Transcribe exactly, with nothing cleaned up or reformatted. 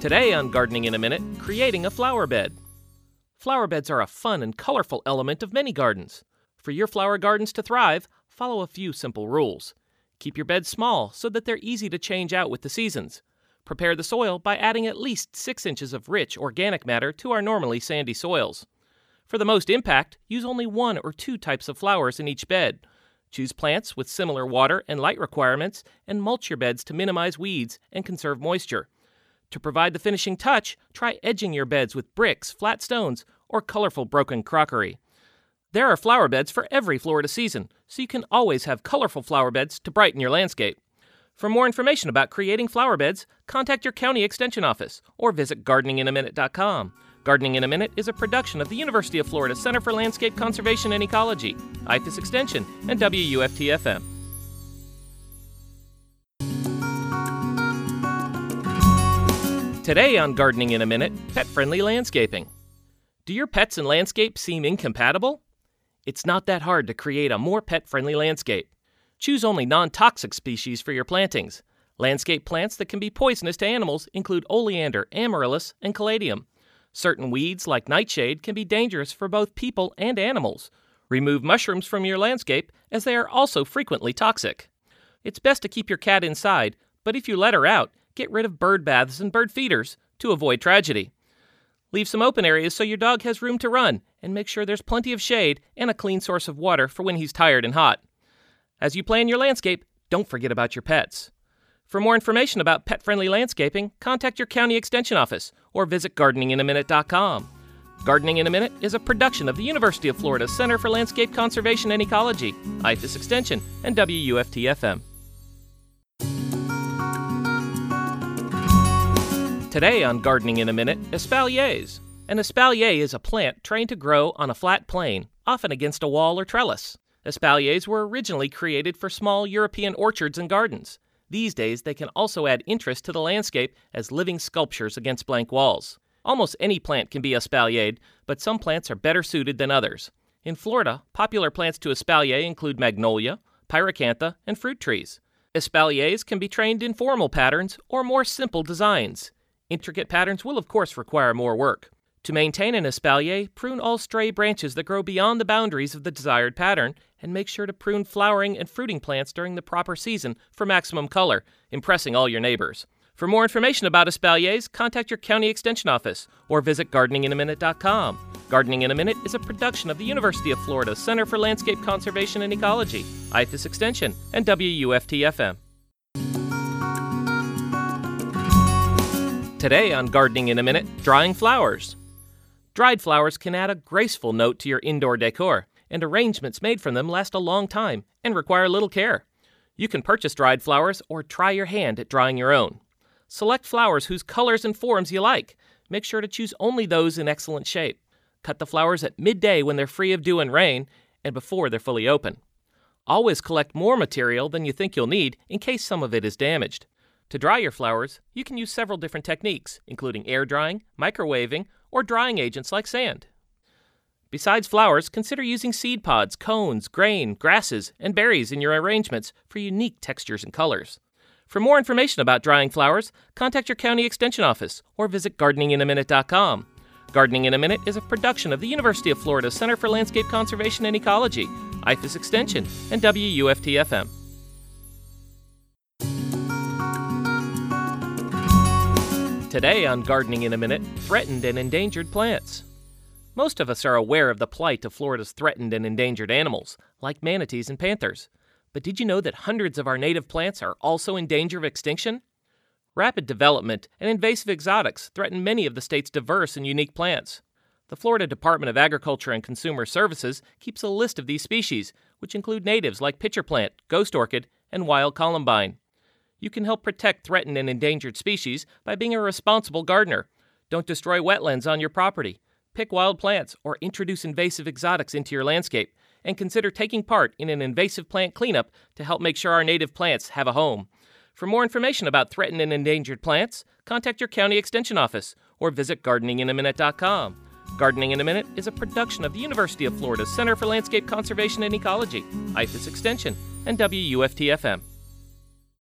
Today on Gardening in a Minute, creating a flower bed. Flower beds are a fun and colorful element of many gardens. For your flower gardens to thrive, follow a few simple rules. Keep your beds small so that they're easy to change out with the seasons. Prepare the soil by adding at least six inches of rich organic matter to our normally sandy soils. For the most impact, use only one or two types of flowers in each bed. Choose plants with similar water and light requirements and mulch your beds to minimize weeds and conserve moisture. To provide the finishing touch, try edging your beds with bricks, flat stones, or colorful broken crockery. There are flower beds for every Florida season, so you can always have colorful flower beds to brighten your landscape. For more information about creating flower beds, contact your county extension office or visit gardening in a minute dot com. Gardening in a Minute is a production of the University of Florida Center for Landscape Conservation and Ecology, I F A S Extension, and W U F T F M. Today on Gardening in a Minute, pet-friendly landscaping. Do your pets and landscape seem incompatible? It's not that hard to create a more pet-friendly landscape. Choose only non-toxic species for your plantings. Landscape plants that can be poisonous to animals include oleander, amaryllis, and caladium. Certain weeds, like nightshade, can be dangerous for both people and animals. Remove mushrooms from your landscape, as they are also frequently toxic. It's best to keep your cat inside, but if you let her out, get rid of bird baths and bird feeders to avoid tragedy. Leave some open areas so your dog has room to run, and make sure there's plenty of shade and a clean source of water for when he's tired and hot. As you plan your landscape, don't forget about your pets. For more information about pet-friendly landscaping, contact your county extension office or visit gardening in a minute dot com. Gardening in a Minute is a production of the University of Florida Center for Landscape Conservation and Ecology, I F A S Extension, and W U F T F M. Today on Gardening in a Minute, espaliers. An espalier is a plant trained to grow on a flat plane, often against a wall or trellis. Espaliers were originally created for small European orchards and gardens. These days, they can also add interest to the landscape as living sculptures against blank walls. Almost any plant can be espaliered, but some plants are better suited than others. In Florida, popular plants to espalier include magnolia, pyracantha, and fruit trees. Espaliers can be trained in formal patterns or more simple designs. Intricate patterns will of course require more work. To maintain an espalier, prune all stray branches that grow beyond the boundaries of the desired pattern, and make sure to prune flowering and fruiting plants during the proper season for maximum color, impressing all your neighbors. For more information about espaliers, contact your county extension office or visit gardening in a minute dot com. Gardening in a Minute is a production of the University of Florida Center for Landscape Conservation and Ecology, I F A S Extension, and W U F T F M. Today on Gardening in a Minute, drying flowers. Dried flowers can add a graceful note to your indoor decor, and arrangements made from them last a long time and require little care. You can purchase dried flowers or try your hand at drying your own. Select flowers whose colors and forms you like. Make sure to choose only those in excellent shape. Cut the flowers at midday when they're free of dew and rain, and before they're fully open. Always collect more material than you think you'll need in case some of it is damaged. To dry your flowers, you can use several different techniques, including air drying, microwaving, or drying agents like sand. Besides flowers, consider using seed pods, cones, grain, grasses, and berries in your arrangements for unique textures and colors. For more information about drying flowers, contact your county extension office or visit gardening in a minute dot com. Gardening in a Minute is a production of the University of Florida Center for Landscape Conservation and Ecology, I F A S Extension, and W U F T F M. Today on Gardening in a Minute, threatened and endangered plants. Most of us are aware of the plight of Florida's threatened and endangered animals, like manatees and panthers. But did you know that hundreds of our native plants are also in danger of extinction? Rapid development and invasive exotics threaten many of the state's diverse and unique plants. The Florida Department of Agriculture and Consumer Services keeps a list of these species, which include natives like pitcher plant, ghost orchid, and wild columbine. You can help protect threatened and endangered species by being a responsible gardener. Don't destroy wetlands on your property. Pick wild plants or introduce invasive exotics into your landscape, and consider taking part in an invasive plant cleanup to help make sure our native plants have a home. For more information about threatened and endangered plants, contact your county extension office or visit gardening in a minute dot com. Gardening in a Minute is a production of the University of Florida Center for Landscape Conservation and Ecology, I F A S Extension, and W U F T F M.